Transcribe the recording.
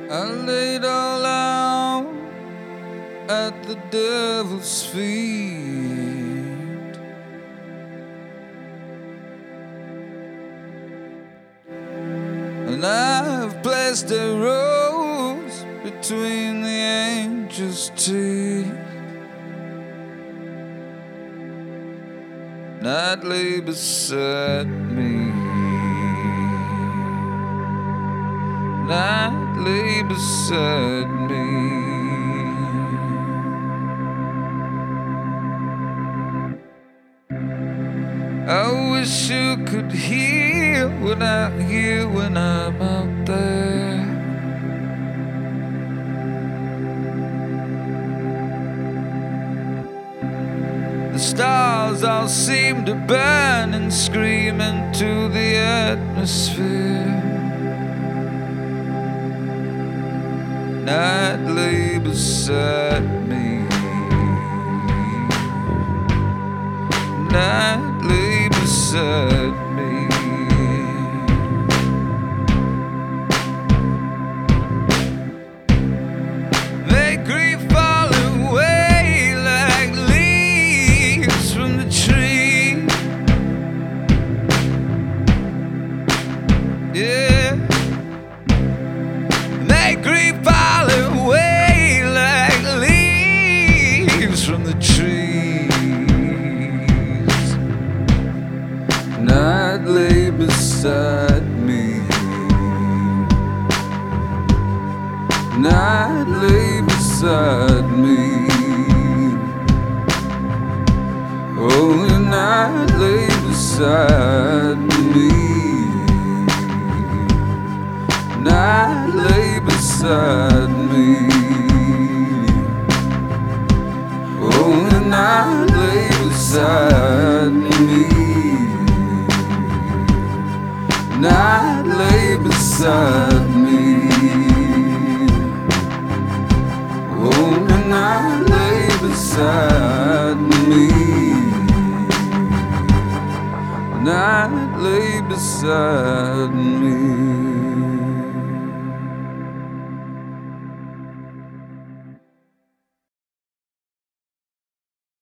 I laid all out at the devil's feet, and I've placed a rose between the angel's teeth. Night lay beside me, night lay beside me. I wish you could hear what I hear when I'm out there. The stars all seem to burn and scream into the atmosphere. Night lay beside me, night lay beside me. They grieve fall away like leaves from the tree. Yeah, they grieve fall away like leaves from the trees. Night lay beside me, night lay beside me. Oh, the night lay beside me, night lay beside me. Oh, the night lay beside me, night lay beside me. Oh, the night lay beside me, night lay beside me.